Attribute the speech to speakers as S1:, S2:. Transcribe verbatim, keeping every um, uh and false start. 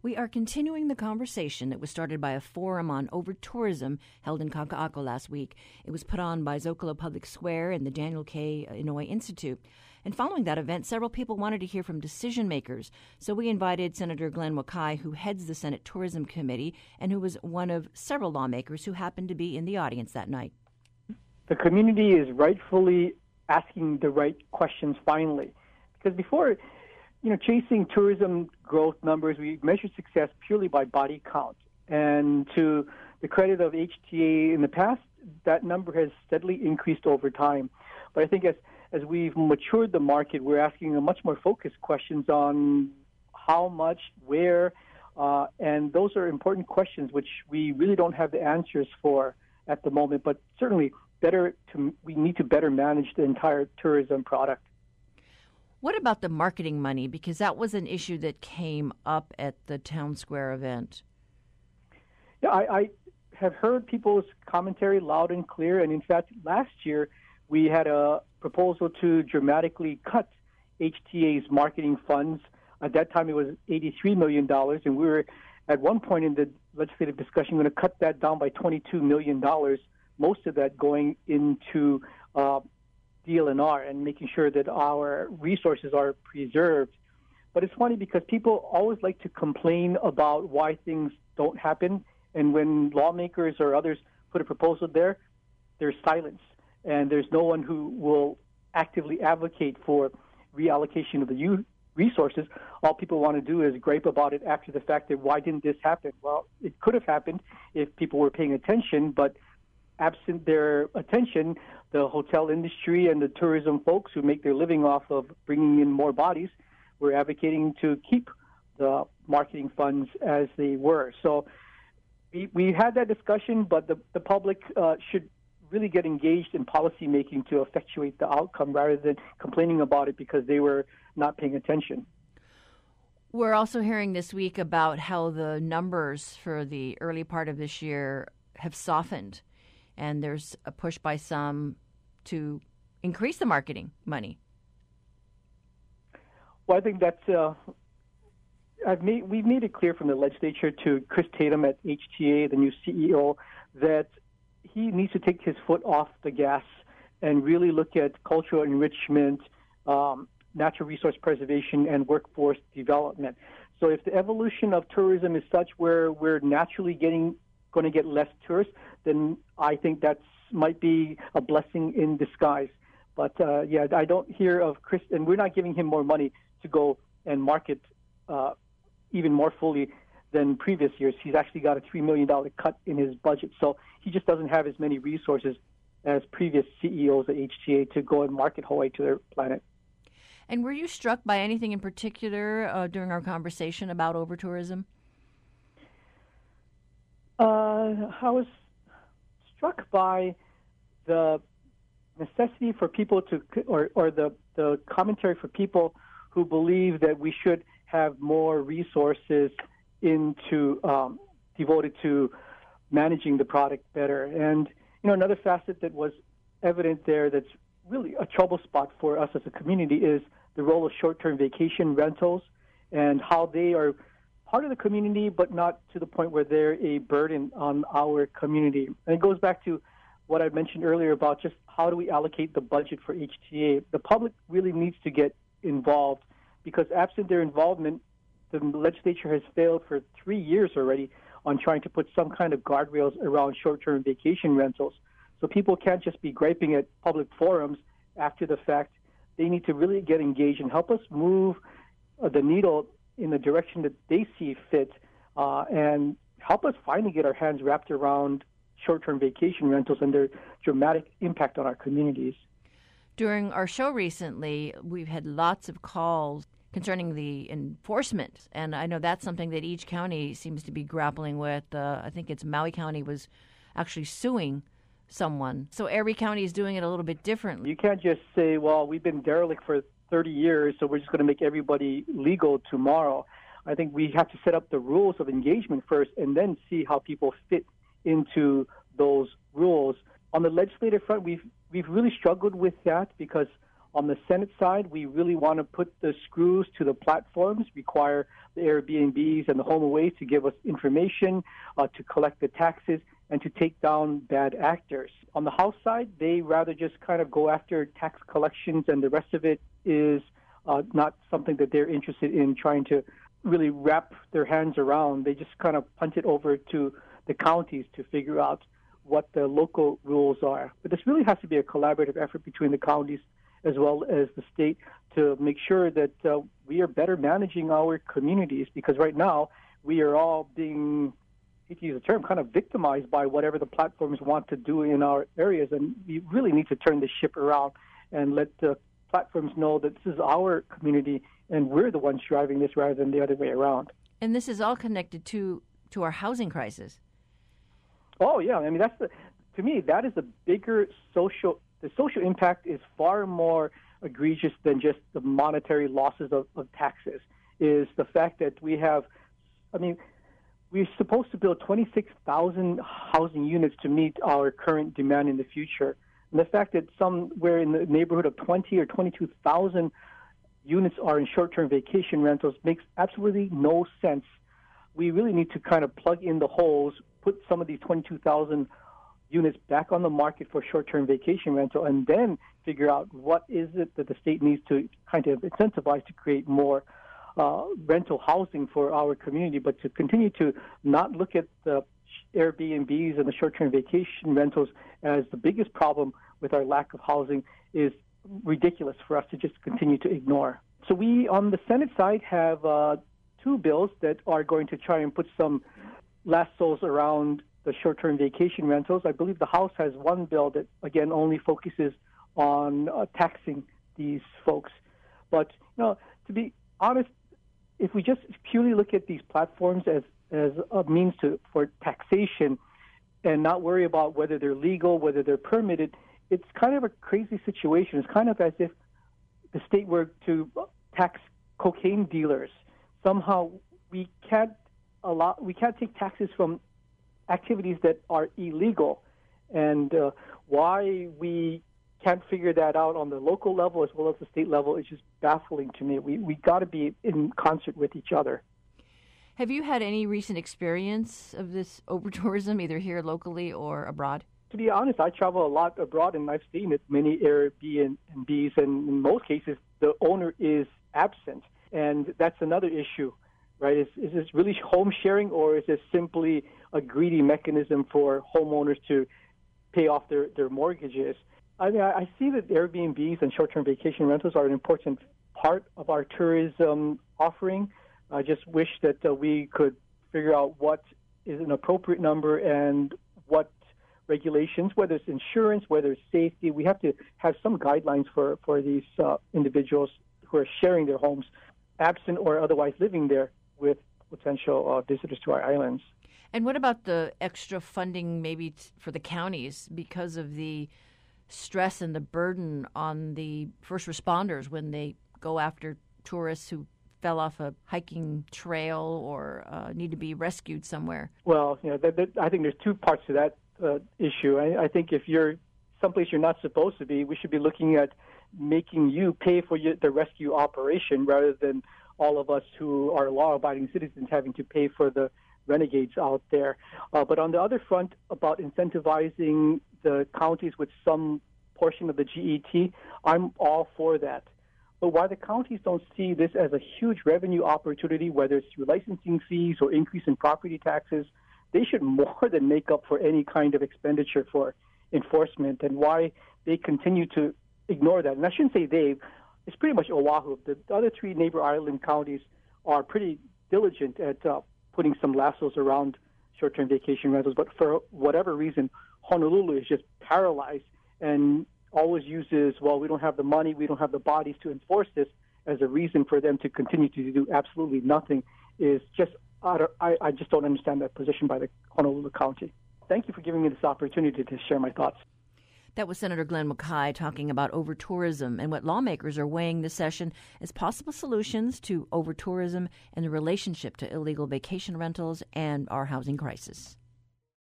S1: We are continuing the conversation that was started by a forum on over-tourism held in Kaka'ako last week. It was put on by Zocalo Public Square and the Daniel K. Inouye Institute. And following that event, several people wanted to hear from decision makers. So we invited Senator Glenn Wakai, who heads the Senate Tourism Committee and who was one of several lawmakers who happened to be in the audience that night.
S2: The community is rightfully asking the right questions finally. Because before, you know, chasing tourism growth numbers, we measure success purely by body count. And to the credit of H T A in the past, that number has steadily increased over time. But I think as as we've matured the market, we're asking a much more focused questions on how much, where, uh, and those are important questions which we really don't have the answers for at the moment. But certainly, better to we need to better manage the entire tourism product.
S1: What about the marketing money? Because that was an issue that came up at the Town Square event.
S2: Yeah, I, I have heard people's commentary loud and clear. And in fact, last year we had a proposal to dramatically cut H T A's marketing funds. At that time, it was eighty-three million dollars, and we were at one point in the legislative discussion going to cut that down by twenty-two million dollars, most of that going into uh, D L N R and making sure that our resources are preserved. But it's funny because people always like to complain about why things don't happen, and when lawmakers or others put a proposal there, there's silence, and there's no one who will actively advocate for reallocation of the U- resources. All people want to do is gripe about it after the fact that why didn't this happen? Well, it could have happened if people were paying attention, but absent their attention, the hotel industry and the tourism folks who make their living off of bringing in more bodies were advocating to keep the marketing funds as they were. So we, we had that discussion, but the, the public uh, should really get engaged in policy making to effectuate the outcome rather than complaining about it because they were not paying attention.
S1: We're also hearing this week about how the numbers for the early part of this year have softened, and there's a push by some to increase the marketing money.
S2: Well, I think that's uh, I've made we've made it clear from the legislature to Chris Tatum at H T A, the new C E O, that he needs to take his foot off the gas and really look at cultural enrichment, um, natural resource preservation, and workforce development. So if the evolution of tourism is such where we're naturally getting going to get less tourists, then I think that might be a blessing in disguise. But uh, yeah, I don't hear of Chris, and we're not giving him more money to go and market uh, even more fully than previous years. He's actually got a three million dollars cut in his budget. So he just doesn't have as many resources as previous C E Os at H T A to go and market Hawaii to their planet.
S1: And were you struck by anything in particular uh, during our conversation about over-tourism?
S2: Uh, I was struck by the necessity for people to, or, or the, the commentary for people who believe that we should have more resources into um, devoted to managing the product better. And, you know, another facet that was evident there that's really a trouble spot for us as a community is the role of short-term vacation rentals and how they are part of the community, but not to the point where they're a burden on our community. And it goes back to what I mentioned earlier about just how do we allocate the budget for H T A. The public really needs to get involved because absent their involvement, the legislature has failed for three years already on trying to put some kind of guardrails around short-term vacation rentals. So people can't just be griping at public forums after the fact. They need to really get engaged and help us move uh, the needle in the direction that they see fit uh, and help us finally get our hands wrapped around short-term vacation rentals and their dramatic impact on our communities.
S1: During our show recently, we've had lots of calls concerning the enforcement, and I know that's something that each county seems to be grappling with. Uh, I think it's Maui County was actually suing someone. So every county is doing it a little bit differently.
S2: You can't just say, well, we've been derelict for thirty years, so we're just going to make everybody legal tomorrow. I think we have to set up the rules of engagement first and then see how people fit into those rules. On the legislative front, we've we've really struggled with that because On the Senate side, we really want to put the screws to the platforms, require the Airbnbs and the HomeAways to give us information, uh, to collect the taxes, and to take down bad actors. On the House side, they rather just kind of go after tax collections, and the rest of it is uh, not something that they're interested in trying to really wrap their hands around. They just kind of punt it over to the counties to figure out what the local rules are. But this really has to be a collaborative effort between the counties as well as the state to make sure that uh, we are better managing our communities, because right now we are all being, I hate to use the term, kind of victimized by whatever the platforms want to do in our areas, and we really need to turn the ship around and let the platforms know that this is our community and we're the ones driving this rather than the other way around.
S1: And this is all connected to, to our housing crisis.
S2: Oh, yeah. I mean, that's the, to me, that is the bigger social The social impact is far more egregious than just the monetary losses of, of taxes, is the fact that we have, I mean, we're supposed to build twenty-six thousand housing units to meet our current demand in the future. And the fact that somewhere in the neighborhood of twenty or twenty-two thousand units are in short-term vacation rentals makes absolutely no sense. We really need to kind of plug in the holes, put some of these twenty-two thousand units back on the market for short-term vacation rental, and then figure out what is it that the state needs to kind of incentivize to create more uh, rental housing for our community. But to continue to not look at the Airbnbs and the short-term vacation rentals as the biggest problem with our lack of housing is ridiculous for us to just continue to ignore. So we, on the Senate side, have uh, two bills that are going to try and put some lassos around the short-term vacation rentals. I believe the House has one bill that, again, only focuses on uh, taxing these folks. But, you know, to be honest, if we just purely look at these platforms as, as a means to for taxation and not worry about whether they're legal, whether they're permitted, it's kind of a crazy situation. It's kind of as if the state were to tax cocaine dealers. Somehow we can't allow, we can't take taxes from activities that are illegal, and uh, why we can't figure that out on the local level as well as the state level is just baffling to me. We we got to be in concert with each other.
S1: Have you had any recent experience of this over-tourism, either here locally or abroad?
S2: To be honest, I travel a lot abroad, and I've seen it, many Airbnbs, and in most cases, the owner is absent, and that's another issue. Right? Is, is this really home sharing, or is this simply a greedy mechanism for homeowners to pay off their, their mortgages? I mean, I, I see that Airbnbs and short-term vacation rentals are an important part of our tourism offering. I just wish that uh, we could figure out what is an appropriate number and what regulations, whether it's insurance, whether it's safety. We have to have some guidelines for, for these uh, individuals who are sharing their homes, absent or otherwise living there with potential uh, visitors to our islands.
S1: And what about the extra funding maybe t- for the counties because of the stress and the burden on the first responders when they go after tourists who fell off a hiking trail or uh, need to be rescued somewhere?
S2: Well, you know, that, that, I think there's two parts to that uh, issue. I, I think if you're someplace you're not supposed to be, we should be looking at making you pay for your, the rescue operation rather than all of us who are law-abiding citizens having to pay for the renegades out there. Uh, but on the other front, about incentivizing the counties with some portion of the G E T, I'm all for that. But why the counties don't see this as a huge revenue opportunity, whether it's through licensing fees or increase in property taxes, they should more than make up for any kind of expenditure for enforcement, and why they continue to ignore that. And I shouldn't say they, it's pretty much Oahu. The other three neighbor island counties are pretty diligent at uh, putting some lassos around short-term vacation rentals, but for whatever reason, Honolulu is just paralyzed and always uses, well, we don't have the money, we don't have the bodies to enforce this, as a reason for them to continue to do absolutely nothing. Is just, I, I just don't understand that position by the Honolulu County. Thank you for giving me this opportunity to share my thoughts.
S1: That was Senator Glenn McKay talking about over-tourism and what lawmakers are weighing this session as possible solutions to over-tourism and the relationship to illegal vacation rentals and our housing crisis.